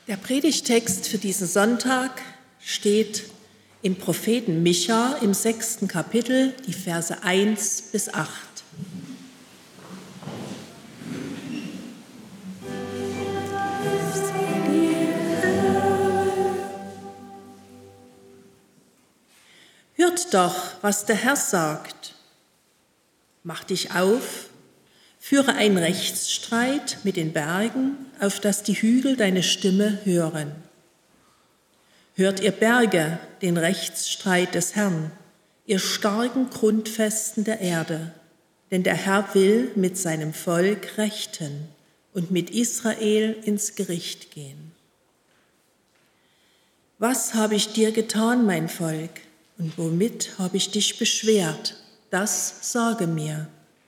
Der Predigtext für diesen Sonntag steht im Propheten Micha im 6. Kapitel, die Verse 1 bis 8. Hört doch, was der Herr sagt. Mach dich auf, führe einen Rechtsstreit mit den Bergen, auf dass die Hügel deine Stimme hören. Hört ihr Berge den Rechtsstreit des Herrn, ihr starken Grundfesten der Erde, denn der Herr will mit seinem Volk rechten und mit Israel ins Gericht gehen. Was habe ich dir getan, mein Volk, und womit habe ich dich beschwert? Das sage mir.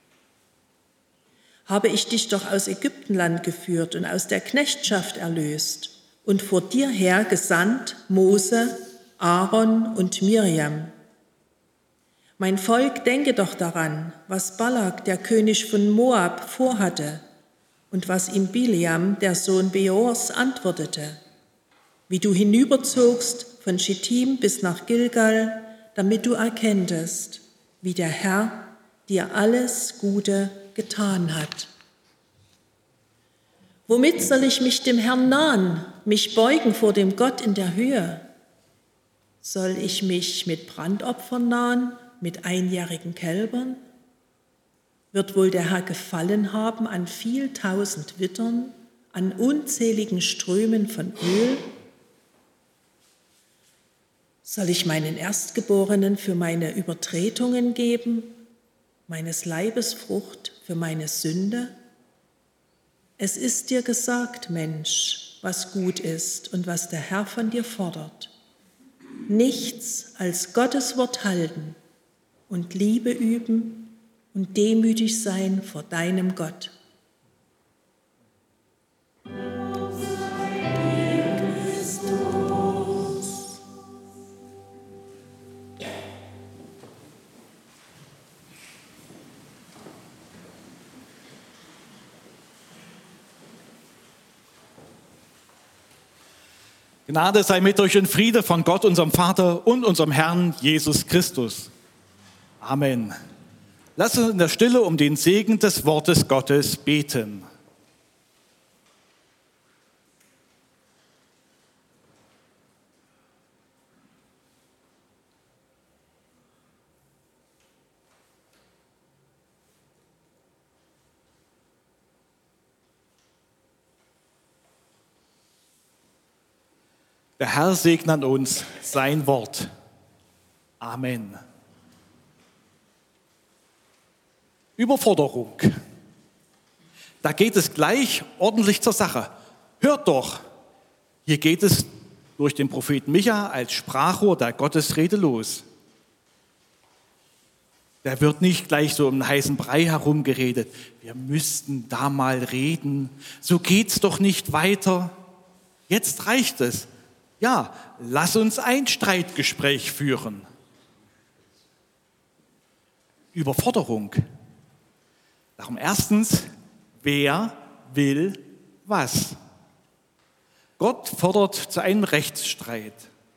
Habe ich dich doch aus Ägyptenland geführt und aus der Knechtschaft erlöst und vor dir her gesandt Mose, Aaron und Miriam. Mein Volk, denke doch daran, was Balak, der König von Moab, vorhatte und was ihm Bileam, der Sohn Beors, antwortete, wie du hinüberzogst von Schittim bis nach Gilgal, damit du erkenntest, wie der Herr dir alles Gute getan hat. Womit soll ich mich dem Herrn nahen, mich beugen vor dem Gott in der Höhe? Soll ich mich mit Brandopfern nahen, mit einjährigen Kälbern? Wird wohl der Herr gefallen haben an viel tausend Wittern, an unzähligen Strömen von Öl? Soll ich meinen Erstgeborenen für meine Übertretungen geben, meines Leibes Frucht für meine Sünde? Es ist dir gesagt, Mensch, was gut ist und was der Herr von dir fordert. Nichts als Gottes Wort halten und Liebe üben und demütig sein vor deinem Gott. Gnade sei mit euch und Friede von Gott, unserem Vater und unserem Herrn Jesus Christus. Amen. Lasst uns in der Stille um den Segen des Wortes Gottes beten. Der Herr segne an uns sein Wort. Amen. Überforderung. Da geht es gleich ordentlich zur Sache. Hört doch, hier geht es durch den Propheten Micha als Sprachrohr der Gottesrede los. Da wird nicht gleich so um heißen Brei herumgeredet. Wir müssten da mal reden. So geht's doch nicht weiter. Jetzt reicht es. Ja, lass uns ein Streitgespräch führen. Überforderung. Darum erstens, wer will was? Gott fordert zu einem Rechtsstreit.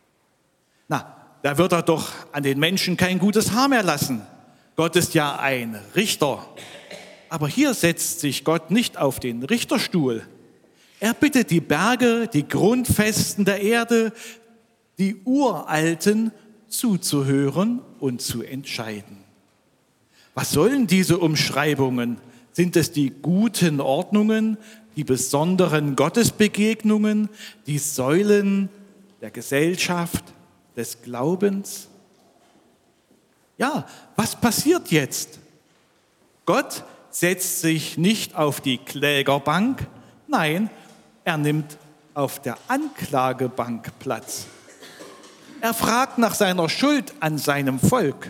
Da wird er doch an den Menschen kein gutes Haar mehr lassen. Gott ist ja ein Richter. Aber hier setzt sich Gott nicht auf den Richterstuhl. Er bittet die Berge, die Grundfesten der Erde, die Uralten zuzuhören und zu entscheiden. Was sollen diese Umschreibungen? Sind es die guten Ordnungen, die besonderen Gottesbegegnungen, die Säulen der Gesellschaft, des Glaubens? Ja, was passiert jetzt? Gott setzt sich nicht auf die Klägerbank, nein, er nimmt auf der Anklagebank Platz. Er fragt nach seiner Schuld an seinem Volk.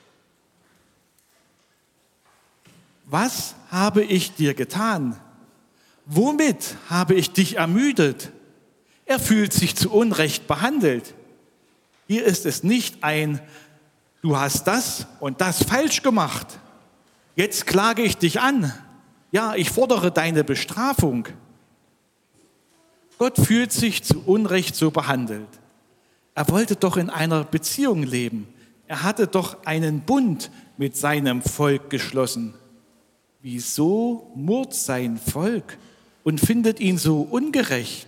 Was habe ich dir getan? Womit habe ich dich ermüdet? Er fühlt sich zu Unrecht behandelt. Hier ist es nicht ein, du hast das und das falsch gemacht. Jetzt klage ich dich an. Ja, ich fordere deine Bestrafung. Gott fühlt sich zu Unrecht so behandelt. Er wollte doch in einer Beziehung leben. Er hatte doch einen Bund mit seinem Volk geschlossen. Wieso murrt sein Volk und findet ihn so ungerecht?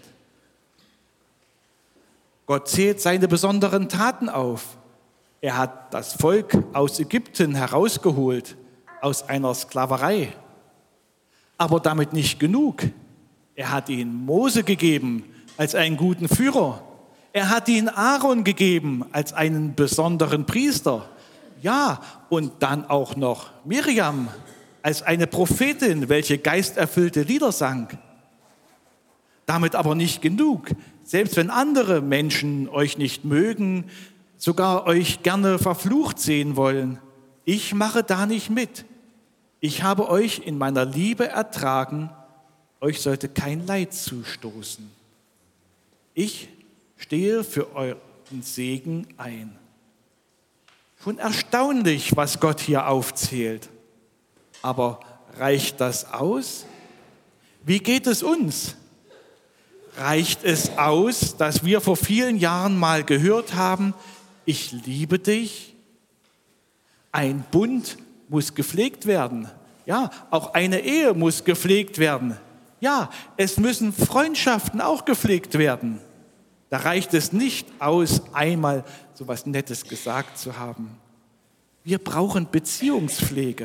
Gott zählt seine besonderen Taten auf. Er hat das Volk aus Ägypten herausgeholt, aus einer Sklaverei. Aber damit nicht genug. Er hat ihnen Mose gegeben als einen guten Führer. Er hat ihnen Aaron gegeben als einen besonderen Priester. Ja, und dann auch noch Miriam als eine Prophetin, welche geisterfüllte Lieder sang. Damit aber nicht genug. Selbst wenn andere Menschen euch nicht mögen, sogar euch gerne verflucht sehen wollen, ich mache da nicht mit. Ich habe euch in meiner Liebe ertragen, euch sollte kein Leid zustoßen. Ich stehe für euren Segen ein. Schon erstaunlich, was Gott hier aufzählt. Aber reicht das aus? Wie geht es uns? Reicht es aus, dass wir vor vielen Jahren mal gehört haben, ich liebe dich? Ein Bund muss gepflegt werden. Ja, auch eine Ehe muss gepflegt werden. Ja, es müssen Freundschaften auch gepflegt werden. Da reicht es nicht aus, einmal so etwas Nettes gesagt zu haben. Wir brauchen Beziehungspflege.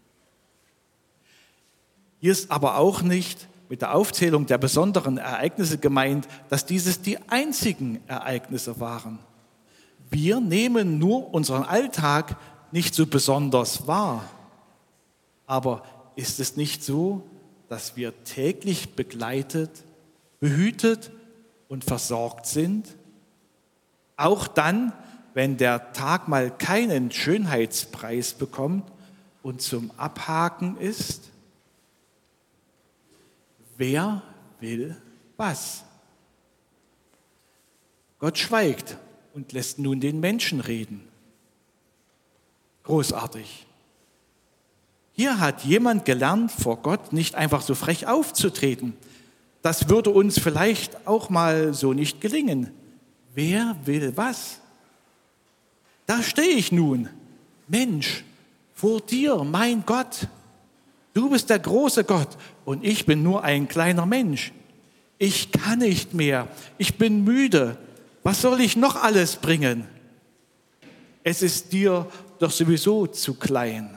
Hier ist aber auch nicht mit der Aufzählung der besonderen Ereignisse gemeint, dass dieses die einzigen Ereignisse waren. Wir nehmen nur unseren Alltag nicht so besonders wahr. Aber ist es nicht so, dass wir täglich begleitet, behütet und versorgt sind? Auch dann, wenn der Tag mal keinen Schönheitspreis bekommt und zum Abhaken ist? Wer will was? Gott schweigt und lässt nun den Menschen reden. Großartig. Hier hat jemand gelernt, vor Gott nicht einfach so frech aufzutreten. Das würde uns vielleicht auch mal so nicht gelingen. Wer will was? Da stehe ich nun, Mensch, vor dir, mein Gott. Du bist der große Gott und ich bin nur ein kleiner Mensch. Ich kann nicht mehr, ich bin müde. Was soll ich noch alles bringen? Es ist dir doch sowieso zu klein.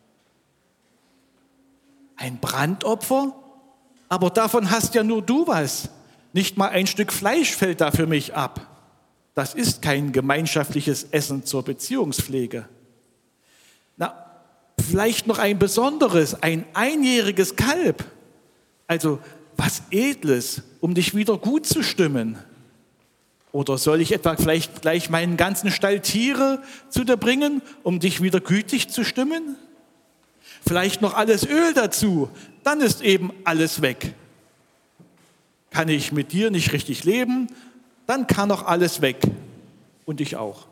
Ein Brandopfer? Aber davon hast ja nur du was. Nicht mal ein Stück Fleisch fällt da für mich ab. Das ist kein gemeinschaftliches Essen zur Beziehungspflege. Na, vielleicht noch ein besonderes, ein einjähriges Kalb. Also was Edles, um dich wieder gut zu stimmen. Oder soll ich etwa vielleicht gleich meinen ganzen Stall Tiere zu dir bringen, um dich wieder gütig zu stimmen? Vielleicht noch alles Öl dazu, dann ist eben alles weg. Kann ich mit dir nicht richtig leben, dann kann auch alles weg. Und ich auch.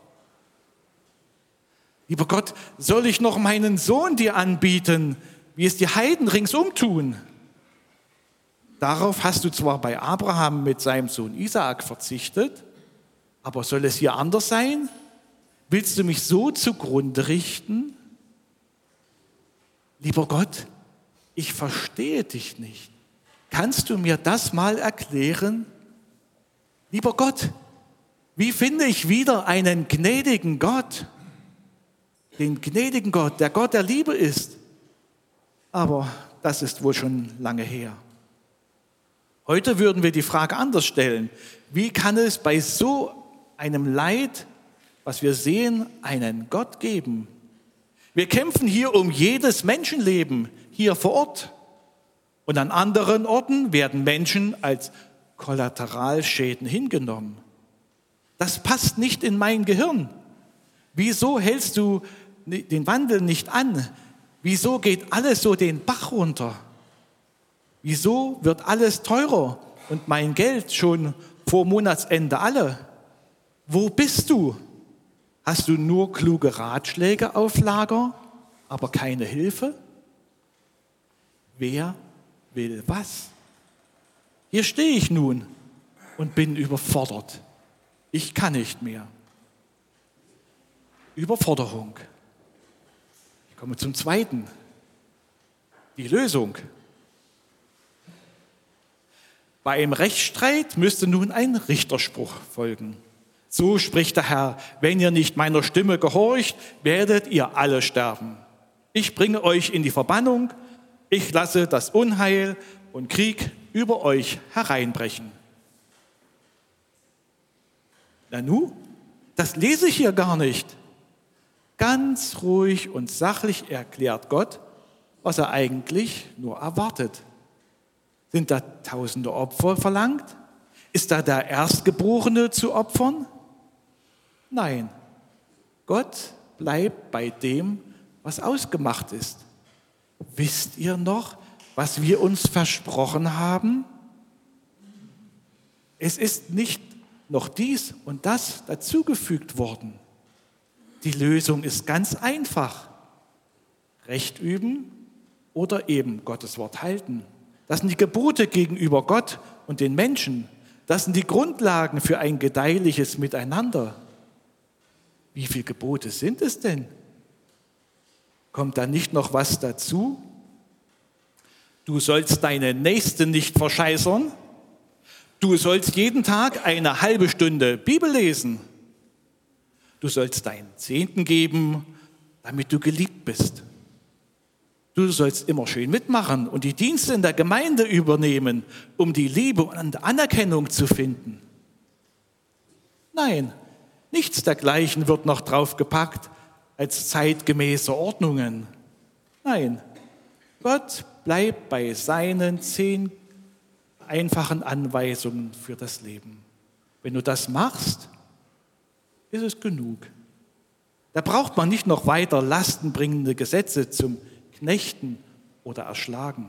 Lieber Gott, soll ich noch meinen Sohn dir anbieten, wie es die Heiden ringsum tun? Darauf hast du zwar bei Abraham mit seinem Sohn Isaak verzichtet, aber soll es hier anders sein? Willst du mich so zugrunde richten? Lieber Gott, ich verstehe dich nicht. Kannst du mir das mal erklären? Lieber Gott, wie finde ich wieder einen gnädigen Gott? Den gnädigen Gott, der Gott der Liebe ist. Aber das ist wohl schon lange her. Heute würden wir die Frage anders stellen. Wie kann es bei so einem Leid, was wir sehen, einen Gott geben? Wir kämpfen hier um jedes Menschenleben, hier vor Ort. Und an anderen Orten werden Menschen als Kollateralschäden hingenommen. Das passt nicht in mein Gehirn. Wieso hältst du den Wandel nicht an? Wieso geht alles so den Bach runter? Wieso wird alles teurer und mein Geld schon vor Monatsende alle? Wo bist du? Hast du nur kluge Ratschläge auf Lager, aber keine Hilfe? Wer will was? Hier stehe ich nun, und bin überfordert. Ich kann nicht mehr. Überforderung. Ich komme zum zweiten. Die Lösung. Bei einem Rechtsstreit müsste nun ein Richterspruch folgen. So spricht der Herr: Wenn ihr nicht meiner Stimme gehorcht, werdet ihr alle sterben. Ich bringe euch in die Verbannung. Ich lasse das Unheil und Krieg über euch hereinbrechen. Na nu, das lese ich hier gar nicht. Ganz ruhig und sachlich erklärt Gott, was er eigentlich nur erwartet. Sind da tausende Opfer verlangt? Ist da der Erstgeborene zu opfern? Nein, Gott bleibt bei dem, was ausgemacht ist. Wisst ihr noch, was wir uns versprochen haben? Es ist nicht noch dies und das dazugefügt worden. Die Lösung ist ganz einfach. Recht üben oder eben Gottes Wort halten. Das sind die Gebote gegenüber Gott und den Menschen. Das sind die Grundlagen für ein gedeihliches Miteinander. Wie viele Gebote sind es denn? Kommt da nicht noch was dazu? Du sollst deinen Nächsten nicht verscheißern. Du sollst jeden Tag eine halbe Stunde Bibel lesen. Du sollst deinen Zehnten geben, damit du geliebt bist. Du sollst immer schön mitmachen und die Dienste in der Gemeinde übernehmen, um die Liebe und Anerkennung zu finden. Nein, nichts dergleichen wird noch draufgepackt als zeitgemäße Ordnungen. Nein, Gott bleibt bei seinen 10 einfachen Anweisungen für das Leben. Wenn du das machst, ist es genug. Da braucht man nicht noch weiter lastenbringende Gesetze zum Knechten oder Erschlagen.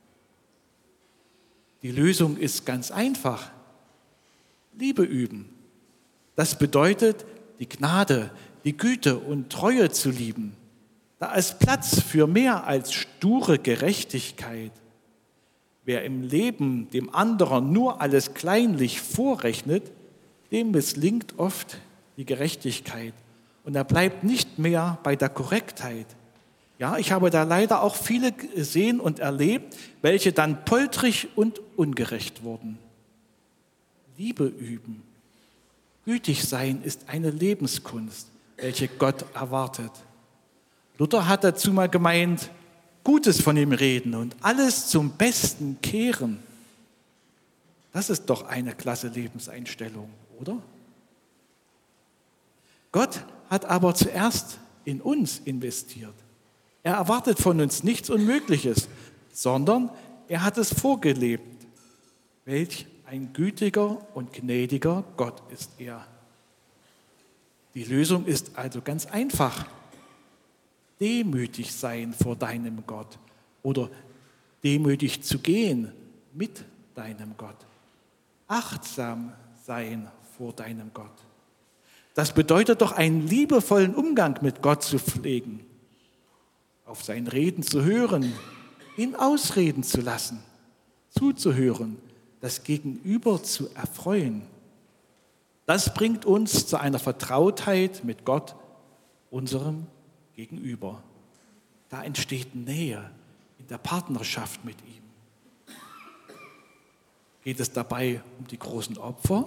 Die Lösung ist ganz einfach. Liebe üben. Das bedeutet, die Gnade, die Güte und Treue zu lieben. Da ist Platz für mehr als sture Gerechtigkeit. Wer im Leben dem anderen nur alles kleinlich vorrechnet, dem misslingt oft die Gerechtigkeit. Und er bleibt nicht mehr bei der Korrektheit. Ja, ich habe da leider auch viele gesehen und erlebt, welche dann poltrig und ungerecht wurden. Liebe üben. Gütig sein ist eine Lebenskunst, welche Gott erwartet. Luther hat dazu mal gemeint, Gutes von ihm reden und alles zum Besten kehren. Das ist doch eine klasse Lebenseinstellung, oder? Gott hat aber zuerst in uns investiert. Er erwartet von uns nichts Unmögliches, sondern er hat es vorgelebt. Welch ein gütiger und gnädiger Gott ist er. Die Lösung ist also ganz einfach. Demütig sein vor deinem Gott oder demütig zu gehen mit deinem Gott. Achtsam sein vor deinem Gott. Das bedeutet doch, einen liebevollen Umgang mit Gott zu pflegen, auf sein Reden zu hören, ihn ausreden zu lassen, zuzuhören, das Gegenüber zu erfreuen. Das bringt uns zu einer Vertrautheit mit Gott, unserem Gegenüber. Da entsteht Nähe in der Partnerschaft mit ihm. Geht es dabei um die großen Opfer?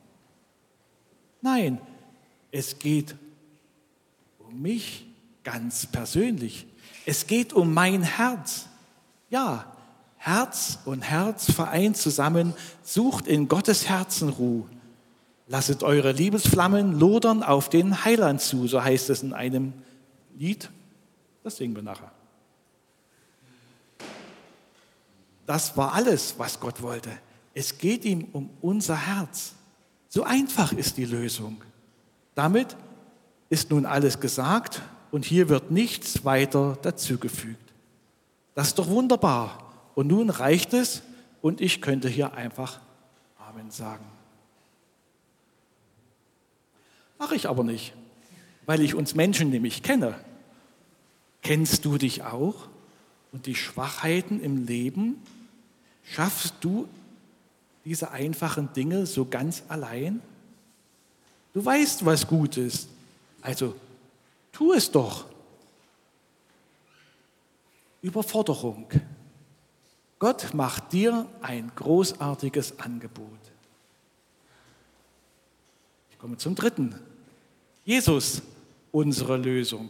Nein, es geht um mich ganz persönlich. Es geht um mein Herz. Ja, Herz und Herz vereint zusammen, sucht in Gottes Herzen Ruhe. Lasset eure Liebesflammen lodern auf den Heiland zu, so heißt es in einem Lied, das singen wir nachher. Das war alles, was Gott wollte. Es geht ihm um unser Herz. So einfach ist die Lösung. Damit ist nun alles gesagt und hier wird nichts weiter dazugefügt. Das ist doch wunderbar. Und nun reicht es und ich könnte hier einfach Amen sagen. Mache ich aber nicht, weil ich uns Menschen nämlich kenne. Kennst du dich auch und die Schwachheiten im Leben? Schaffst du diese einfachen Dinge so ganz allein? Du weißt, was gut ist, also tu es doch. Überforderung. Gott macht dir ein großartiges Angebot. Ich komme zum dritten. Jesus, unsere Lösung.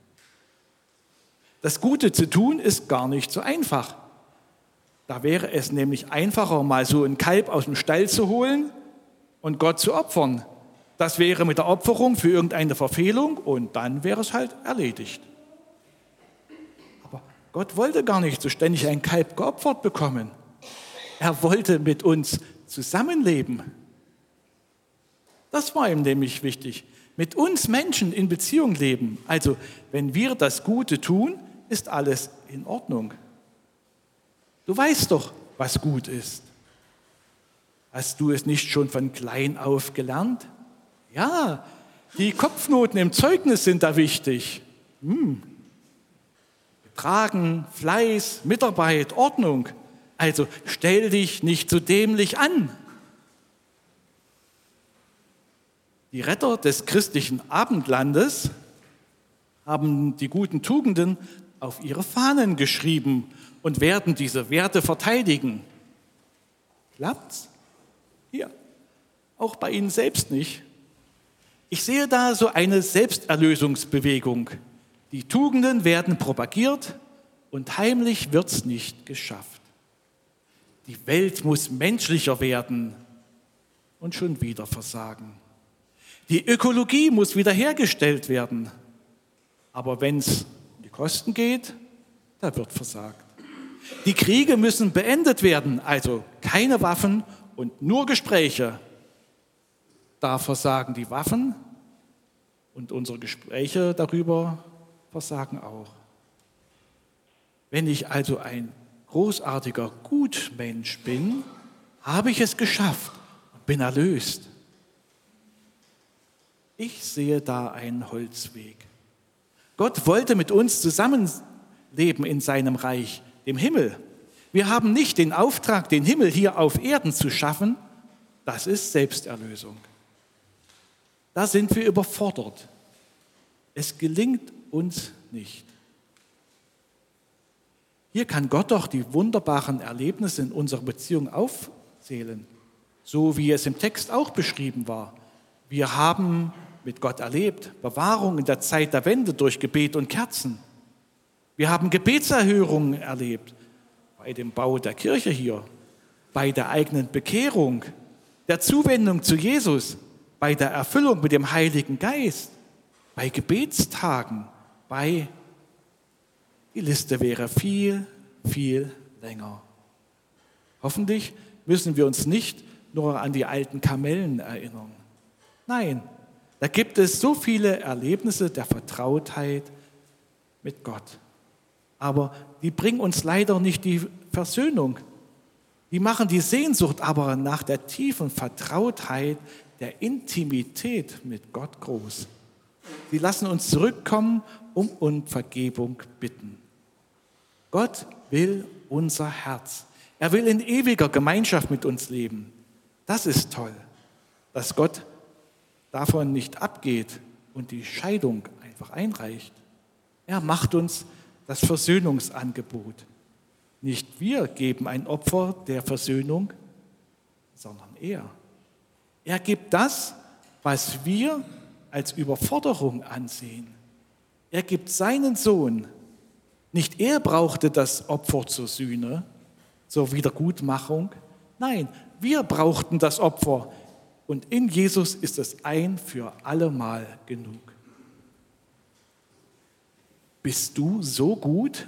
Das Gute zu tun ist gar nicht so einfach. Da wäre es nämlich einfacher, mal so ein Kalb aus dem Stall zu holen und Gott zu opfern. Das wäre mit der Opferung für irgendeine Verfehlung und dann wäre es halt erledigt. Aber Gott wollte gar nicht so ständig ein Kalb geopfert bekommen. Er wollte mit uns zusammenleben. Das war ihm nämlich wichtig. Mit uns Menschen in Beziehung leben. Also, wenn wir das Gute tun, ist alles in Ordnung. Du weißt doch, was gut ist. Hast du es nicht schon von klein auf gelernt? Ja, die Kopfnoten im Zeugnis sind da wichtig. Betragen, Fleiß, Mitarbeit, Ordnung. Also stell dich nicht so dämlich an. Die Retter des christlichen Abendlandes haben die guten Tugenden auf ihre Fahnen geschrieben und werden diese Werte verteidigen. Klappt's? Hier. Auch bei Ihnen selbst nicht. Ich sehe da so eine Selbsterlösungsbewegung. Die Tugenden werden propagiert und heimlich wird's nicht geschafft. Die Welt muss menschlicher werden und schon wieder versagen. Die Ökologie muss wiederhergestellt werden. Aber wenn es um die Kosten geht, da wird versagt. Die Kriege müssen beendet werden, also keine Waffen und nur Gespräche. Da versagen die Waffen und unsere Gespräche darüber versagen auch. Wenn ich also ein großartiger Gutmensch bin, habe ich es geschafft und bin erlöst. Ich sehe da einen Holzweg. Gott wollte mit uns zusammenleben in seinem Reich, dem Himmel. Wir haben nicht den Auftrag, den Himmel hier auf Erden zu schaffen. Das ist Selbsterlösung. Da sind wir überfordert. Es gelingt uns nicht. Hier kann Gott doch die wunderbaren Erlebnisse in unserer Beziehung aufzählen, so wie es im Text auch beschrieben war. Wir haben mit Gott erlebt, Bewahrung in der Zeit der Wende durch Gebet und Kerzen. Wir haben Gebetserhörungen erlebt, bei dem Bau der Kirche hier, bei der eigenen Bekehrung, der Zuwendung zu Jesus, bei der Erfüllung mit dem Heiligen Geist, bei Gebetstagen, die Liste wäre viel, viel länger. Hoffentlich müssen wir uns nicht nur an die alten Kamellen erinnern. Nein, da gibt es so viele Erlebnisse der Vertrautheit mit Gott. Aber die bringen uns leider nicht die Versöhnung. Die machen die Sehnsucht aber nach der tiefen Vertrautheit, der Intimität mit Gott groß. Sie lassen uns zurückkommen und um Vergebung bitten. Gott will unser Herz. Er will in ewiger Gemeinschaft mit uns leben. Das ist toll, dass Gott davon nicht abgeht und die Scheidung einfach einreicht. Er macht uns das Versöhnungsangebot. Nicht wir geben ein Opfer der Versöhnung, sondern er. Er gibt das, was wir als Überforderung ansehen. Er gibt seinen Sohn. Nicht er brauchte das Opfer zur Sühne, zur Wiedergutmachung. Nein, wir brauchten das Opfer. Und in Jesus ist es ein für allemal genug. Bist du so gut?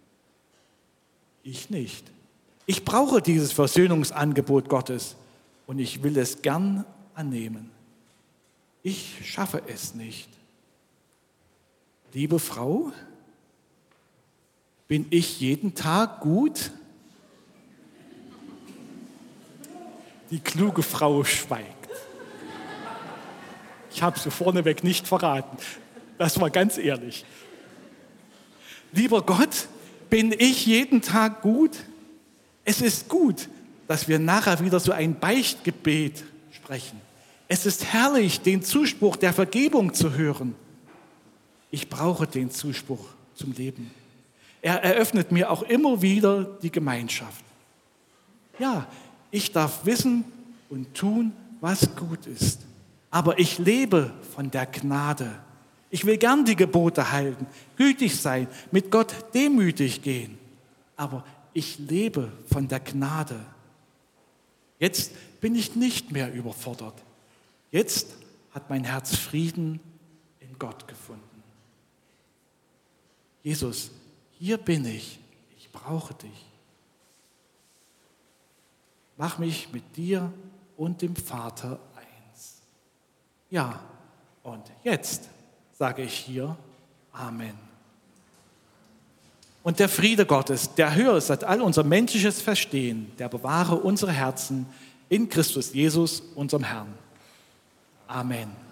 Ich nicht. Ich brauche dieses Versöhnungsangebot Gottes und ich will es gern annehmen. Ich schaffe es nicht. Liebe Frau, bin ich jeden Tag gut? Die kluge Frau schweigt. Ich habe sie vorneweg nicht verraten. Das war ganz ehrlich. Lieber Gott, bin ich jeden Tag gut? Es ist gut, dass wir nachher wieder so ein Beichtgebet sprechen. Es ist herrlich, den Zuspruch der Vergebung zu hören. Ich brauche den Zuspruch zum Leben. Er eröffnet mir auch immer wieder die Gemeinschaft. Ja, ich darf wissen und tun, was gut ist. Aber ich lebe von der Gnade. Ich will gern die Gebote halten, gütig sein, mit Gott demütig gehen. Aber ich lebe von der Gnade. Jetzt bin ich nicht mehr überfordert. Jetzt hat mein Herz Frieden in Gott gefunden. Jesus, hier bin ich brauche dich. Mach mich mit dir und dem Vater eins. Ja, und jetzt sage ich hier Amen. Und der Friede Gottes, der höher ist als all unser menschliches Verstehen, der bewahre unsere Herzen in Christus Jesus, unserem Herrn. Amen.